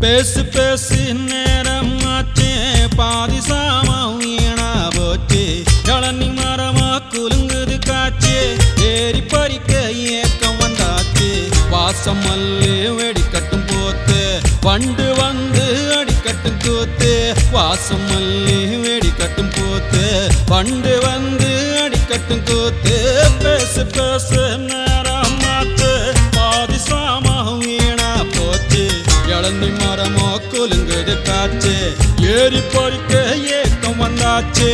பேசு பேசு நேரம் ஆச்சே பாதி சாமம் வீணா போச்சு இளநி மரமா குலுங்குது காச்சே ஏறி பறிக்க ஏக்கம் வந்தாச்சு வாசம் மல்லு வெடிக்கட்டும் போத்து வண்டு வந்து அடிக்கட்டும் கூத்து வாசம் மல்லு வெடிக்கட்டும் போத்து வண்டு வந்து அடிக்கட்டும் கூத்து பேசு பேசு நேரம் ஆச்சு பாதி சாமம் வீணா போச்சு இளநி மரமோ குலுங்குது காச்சு ஏறி பறிக்க ஏக்கம் வந்தாச்சு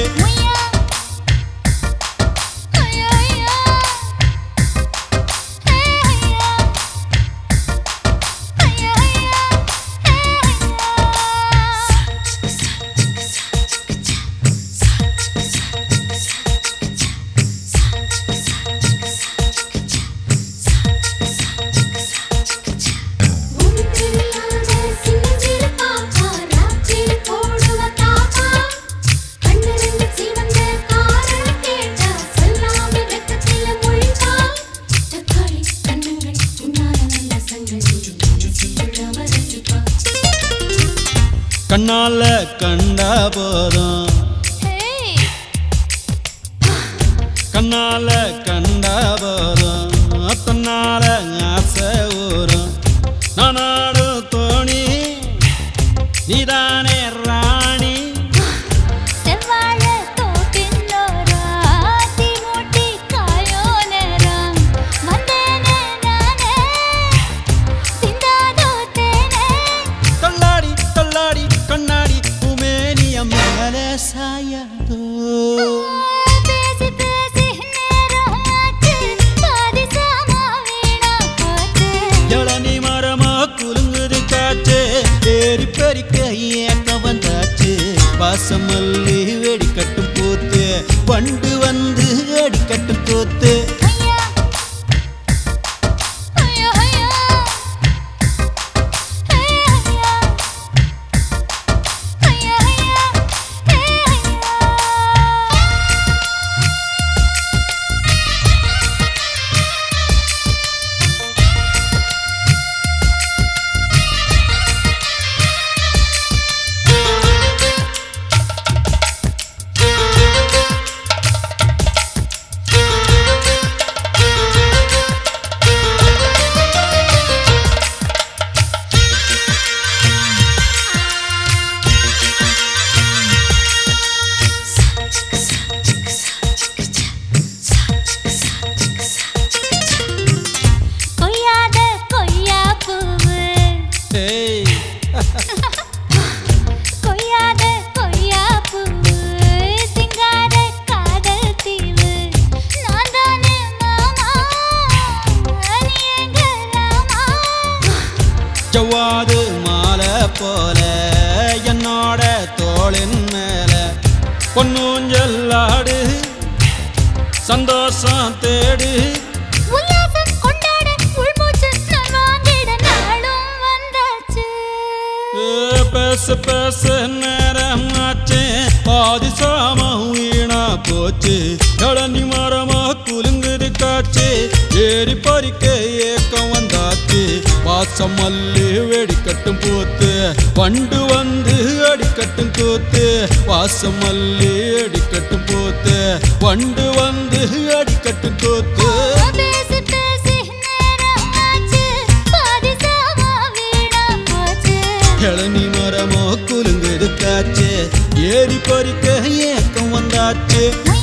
கண்ணால கண்டா போதும் கண்ணால கண்டா போதும் தன்னால ஆசை ஊரும் நானாடு தோணி நீதானே ராணி சாயதோ பேசி பேசி நேரம் ஆச்சு பாதி சாமா வீணா போச்சு இளநி மரமா குலுங்குது காச்சு ஏறி பறிக்க ஏக்கம் வந்தாச்சு வாசம் மல்லி வெடிக்கட்டும் போத்து வண்டு வந்து அடிக்கட்டும் போத்து ஜவ்வாது மாலை போல என்னோட தோளின் மேல பொன்னூஞ்சல் ஆடு சந்தோஷம் தேடு உல்லாசம் கொண்டாட உள்மூச்சு நான் வாங்கிட நாளும் வந்தாச்சு பேச பேச நேரம் ஆச்சு பாதி சாமம் வீணா போச்சு இளநி மரமா குலுங்குது காச்சு ஏறி பறிக்க ஏக்கம் வந்தாச்சு வாசம் மல்லி வெடிக்கட்டும் போத்து வண்டு வந்து அடிக்கட்டும் கூத்து வாசம் மல்லி அடிக்கட்டும் போத்து வண்டு வந்து அடிக்கட்டும் கூத்து பேசி பேசி நேரம் ஆச்சு பாதி சாமா வீணா போச்சு இளநி மரமோ குலுங்குது காச்சு ஏறி பறிக்க ஏக்கம் வந்தாச்சு